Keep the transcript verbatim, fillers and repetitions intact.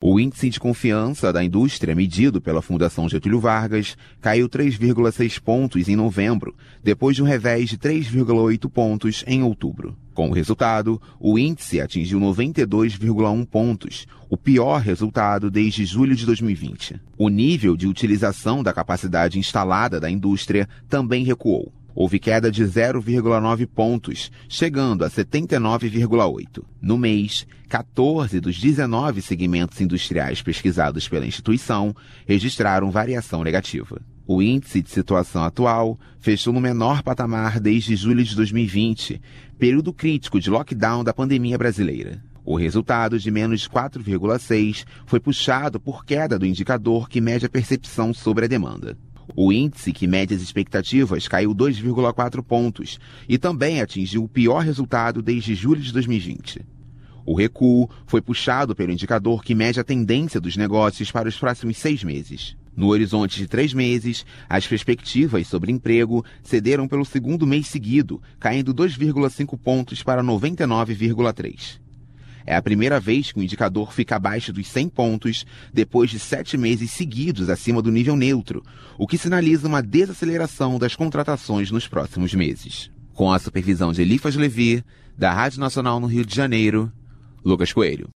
O índice de confiança da indústria, medido pela Fundação Getúlio Vargas, caiu três vírgula seis pontos em novembro, depois de um revés de três vírgula oito pontos em outubro. Com o resultado, o índice atingiu noventa e dois vírgula um pontos, o pior resultado desde julho de dois mil e vinte. O nível de utilização da capacidade instalada da indústria também recuou. Houve queda de zero vírgula nove pontos, chegando a setenta e nove vírgula oito. No mês, quatorze dos dezenove segmentos industriais pesquisados pela instituição registraram variação negativa. O índice de situação atual fechou no menor patamar desde julho de dois mil e vinte, período crítico de lockdown da pandemia brasileira. O resultado de menos quatro vírgula seis foi puxado por queda do indicador que mede a percepção sobre a demanda. O índice que mede as expectativas caiu dois vírgula quatro pontos e também atingiu o pior resultado desde julho de dois mil e vinte. O recuo foi puxado pelo indicador que mede a tendência dos negócios para os próximos seis meses. No horizonte de três meses, as perspectivas sobre emprego cederam pelo segundo mês seguido, caindo dois vírgula cinco pontos para noventa e nove vírgula três. É a primeira vez que o indicador fica abaixo dos cem pontos depois de sete meses seguidos acima do nível neutro, o que sinaliza uma desaceleração das contratações nos próximos meses. Com a supervisão de Elifas Levi, da Rádio Nacional no Rio de Janeiro, Lucas Coelho.